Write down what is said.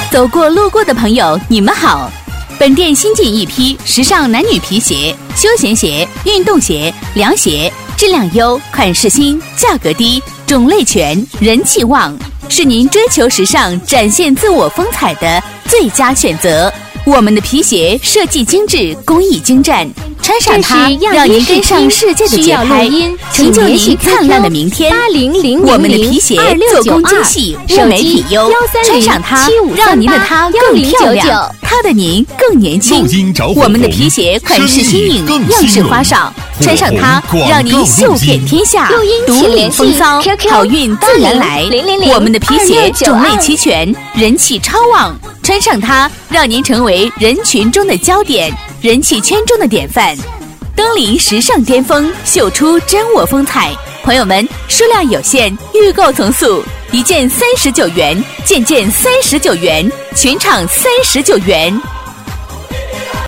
走过路过的朋友，你们好。本店新进一批时尚男女皮鞋、休闲鞋、运动鞋、凉鞋，质量优，款式新，价格低，种类全，人气旺，是您追求时尚、展现自我风采的最佳选择。我们的皮鞋设计精致，工艺精湛，穿上它让您跟上世界的节拍，成就您灿烂的明天。我们的皮鞋做工精细，物美体优，穿上它让您的它更漂亮，它的您更年轻。我们的皮鞋款式新颖，样式花哨，穿上它让您秀遍天下，独领风骚，好运自然来。我们的皮鞋种类齐全，人气超旺，穿上它让您成为人群中的焦点，人气圈中的典范，登临时尚巅峰，秀出真我风采。朋友们，数量有限，预购从速，一件39元，件件39元，全场39元。